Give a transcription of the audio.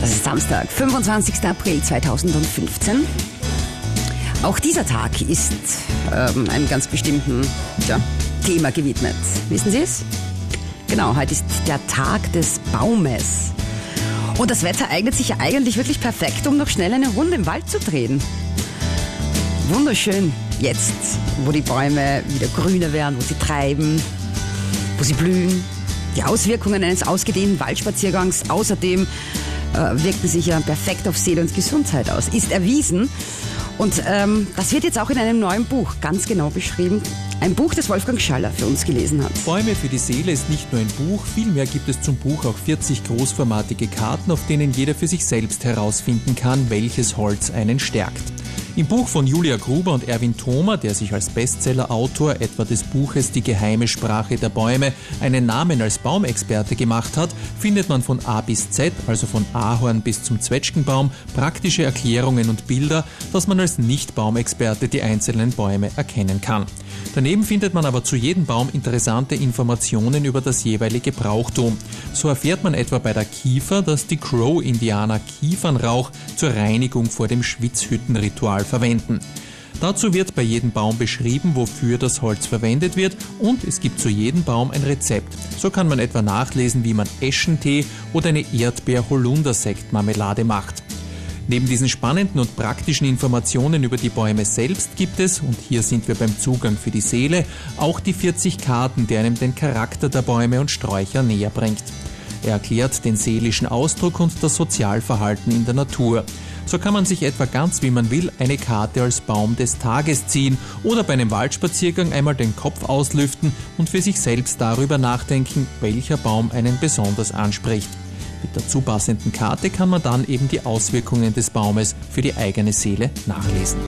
Samstag, 25. April 2015. Auch dieser Tag ist einem ganz bestimmten Thema gewidmet. Wissen Sie es? Genau, heute ist der Tag des Baumes. Und das Wetter eignet sich ja eigentlich wirklich perfekt, um noch schnell eine Runde im Wald zu drehen. Wunderschön jetzt, wo die Bäume wieder grüner werden, wo sie treiben, wo sie blühen. Die Auswirkungen eines ausgedehnten Waldspaziergangs außerdem wirken sich ja perfekt auf Seele und Gesundheit aus. Ist erwiesen. Und das wird jetzt auch in einem neuen Buch ganz genau beschrieben. Ein Buch, das Wolfgang Schaller für uns gelesen hat. Bäume für die Seele ist nicht nur ein Buch, vielmehr gibt es zum Buch auch 40 großformatige Karten, auf denen jeder für sich selbst herausfinden kann, welches Holz einen stärkt. Im Buch von Julia Gruber und Erwin Thoma, der sich als Bestseller-Autor etwa des Buches Die geheime Sprache der Bäume einen Namen als Baumexperte gemacht hat, findet man von A bis Z, also von Ahorn bis zum Zwetschgenbaum, praktische Erklärungen und Bilder, dass man als Nicht-Baumexperte die einzelnen Bäume erkennen kann. Daneben findet man aber zu jedem Baum interessante Informationen über das jeweilige Brauchtum. So erfährt man etwa bei der Kiefer, dass die Crow-Indianer Kiefernrauch zur Reinigung vor dem Schwitzhüttenritual verwenden. Dazu wird bei jedem Baum beschrieben, wofür das Holz verwendet wird, und es gibt zu jedem Baum ein Rezept. So kann man etwa nachlesen, wie man Eschentee oder eine Erdbeer-Holunder-Sektmarmelade macht. Neben diesen spannenden und praktischen Informationen über die Bäume selbst gibt es, und hier sind wir beim Zugang für die Seele, auch die 40 Karten, die einem den Charakter der Bäume und Sträucher näher bringt. Er erklärt den seelischen Ausdruck und das Sozialverhalten in der Natur. So kann man sich etwa ganz wie man will eine Karte als Baum des Tages ziehen oder bei einem Waldspaziergang einmal den Kopf auslüften und für sich selbst darüber nachdenken, welcher Baum einen besonders anspricht. Mit der dazu passenden Karte kann man dann eben die Auswirkungen des Baumes für die eigene Seele nachlesen.